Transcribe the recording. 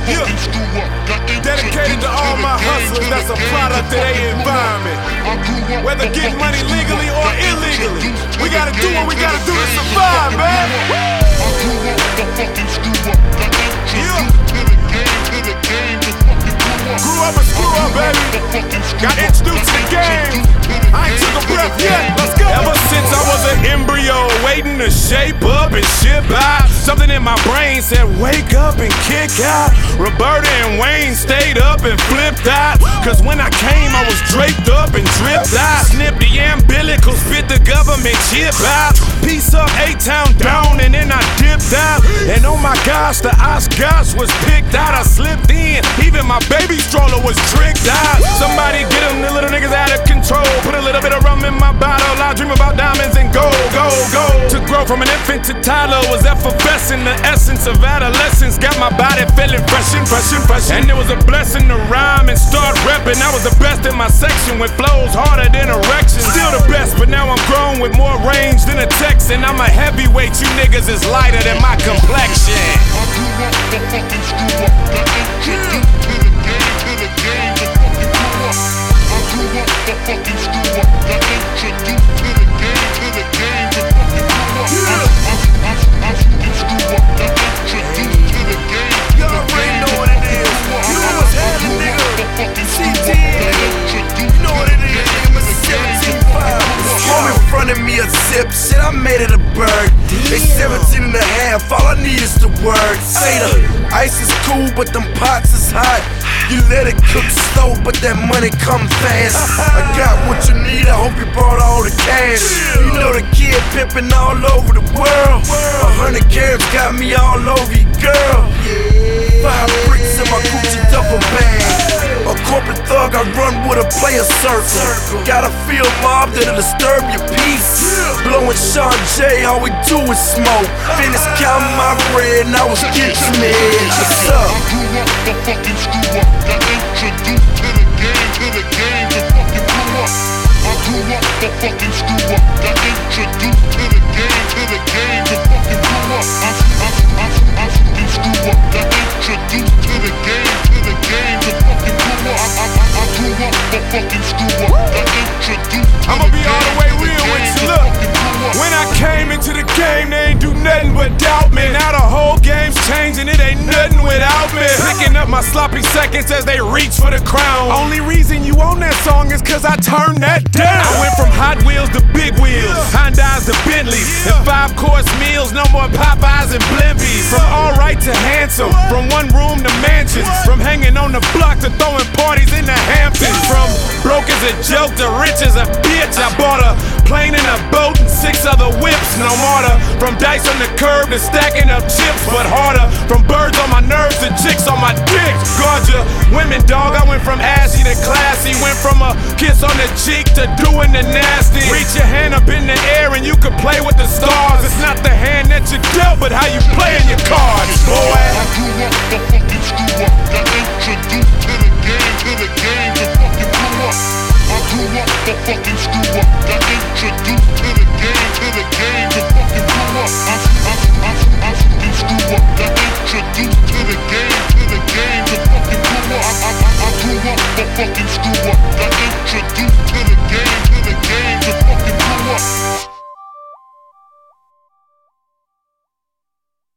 Dedicated to all my hustlers that's a product of their environment. Whether getting money legally or illegally, we gotta do what we gotta do to survive, man. Grew up and screw up, baby. Got introduced to the game. I ain't took a breath yet. Let's go. Ever since I was an embryo, waiting to shape up and ship out, something in my brain said, wake up and kick out. Roberta and Wayne stayed up and flipped out. Cause when I came, I was draped up and dripped out. Snipped the umbilicals, fit the government chip out. Piece up, A-Town down, and then I dipped out. And oh my gosh, the Oscars was picked out. I slipped in, even my baby stroller was tricked out. Somebody get them, the little niggas out of control. Put a little bit of rum in my bottle. I dream about diamonds and gold, gold, gold. To grow from an infant to toddler was effervescent. The essence of adolescence got my body feeling freshin'. And it was a blessing to rhyme and start reppin'. I was the best in my section with flows harder than erections. Still the best, but now I'm grown with more range than a Texan. I'm a heavyweight, you niggas is lighter than my complexion. Shit, I made it a bird. They 17 and a half, all I need is the word. Say the ice is cool, but them pots is hot. You let it cook slow, but that money come fast. I got what you need, I hope you brought all the cash. You know the kid pimpin' all over the world. 100 carats got me all over you, girl. 5 bricks in my Gucci duffel bag. A corporate thug, I run with a player circle. Got a field mob that'll disturb your peace. Blowing Sean J, all we do is smoke. Finished counting my bread and I was getting mad. What's up? I grew up the fucking screw up. Got introduced to the game, to fucking blew up. I grew up the fucking screw up. Got introduced to the game, to fucking blew up. I screw up. Got introduced to the game, to fucking blew up. I grew up the fucking screw up. Got introduced. I'ma be all the way real with you. Look, when I came into the game, they ain't do nothing but doubt me. Now the whole game's changing, it ain't nothing without me. Picking up my sloppy seconds as they reach for the crown. Only reason you on that song is cause I turned that down. I went from Hot Wheels to big wheels, Hondas to Bentleys, and 5-course meals, no more Popeyes and Blimpies. From alright to handsome, from one room to mansions, from hanging on the block to throwing parties in the Hamptons. From broke as a joke to rich as a bitch. I bought a plane and a boat and 6 other whips, no mortar. From dice on the curb to stacking up chips, but harder. From birds on my nerves to chicks on my dick. Gorgeous women, dog, I went from ashy to classy. Went from a kiss on the cheek to doing the nasty. Reach your hand up in the air and you can play with the stars. It's not the hand that you dealt, but how you playing your cards, boy. I grew up the fucking screw up. Got introduced to the game, to fucking blew up. I grew up the fucking screw up. Got introduced to the game, to fucking blew up. I screw up. Got introduced to the game, to fucking blew up. I grew up the fucking screw up.